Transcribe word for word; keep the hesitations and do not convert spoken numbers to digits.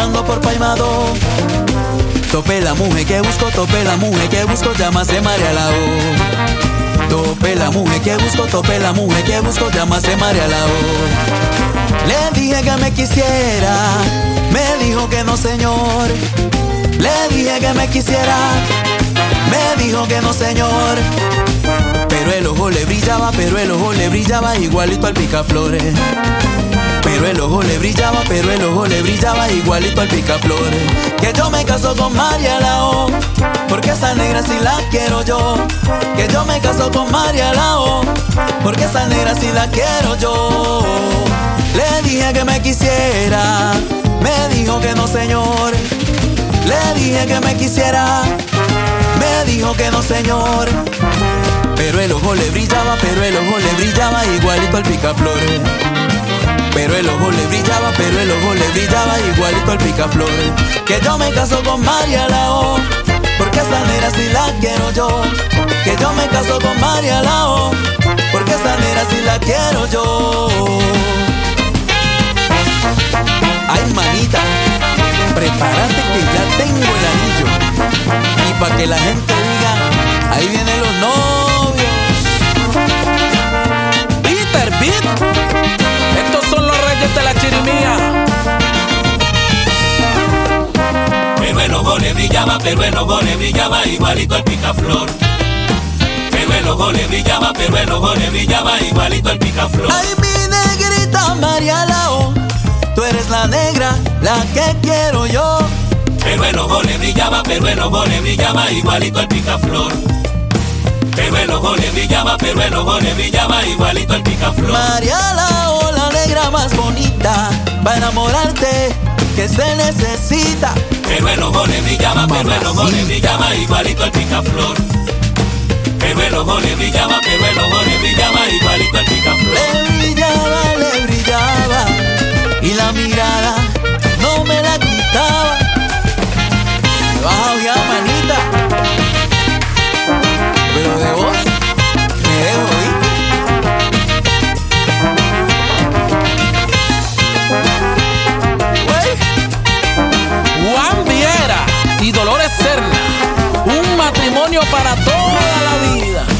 pasando por Paimado. Tope la mujer que busco, tope la mujer que busco, llámase María Lao. Tope la mujer que busco, tope la mujer que busco, llámase María Lao. Le dije que me quisiera, me dijo que no señor. Le dije que me quisiera, me dijo que no señor. Pero el ojo le brillaba, pero el ojo le brillaba igualito al picaflores. Pero el ojo le brillaba, pero el ojo le brillaba igualito al picaflores. Que yo me caso con María Lao, porque esa negra sí la quiero yo. Que yo me caso con María Lao, porque esa negra sí la quiero yo. Le dije que me quisiera, me dijo que no señor. Le dije que me quisiera, me dijo que no señor. Pero el ojo le brillaba, pero el ojo le brillaba igualito al picaflores. Pero el ojo le brillaba, pero el ojo le brillaba igualito al picaflores. Que yo me caso con María Lao, porque esa negra sí la quiero yo. Que yo me caso con María Lao, porque esa negra sí la quiero yo. Ay, manita, prepárate que ya tengo el anillo. Y pa' que la gente diga, ahí vienen los novios. Peter Beat, estos son los reyes de la chirimía. Pero el ojo le brillaba, pero el ojo le brillaba igualito al picaflor. Pero el ojo le brillaba, pero el ojo le brillaba igualito al picaflor. Ay, mi negrita María Lao, tú eres la negra, la que quiero yo. Pero el ojo le brillaba, pero el ojo le brillaba igualito al picaflor. Pero el ojo le brillaba, pero el ojo le brillaba igualito al picaflor. María Lao, la negra más bonita, va a enamorarte, que se necesita. Pero el ojo le brillaba, pero el ojo le brillaba igualito al picaflor. Pero el ojo le brillaba, pero el ojo le brillaba igualito al picaflor. Le brillaba, le brillaba, y la mirada no me la quitaba. Baja ya, manita, pero de vos me dejo ir. Juan Viera y Dolores Serna, un matrimonio para toda la vida.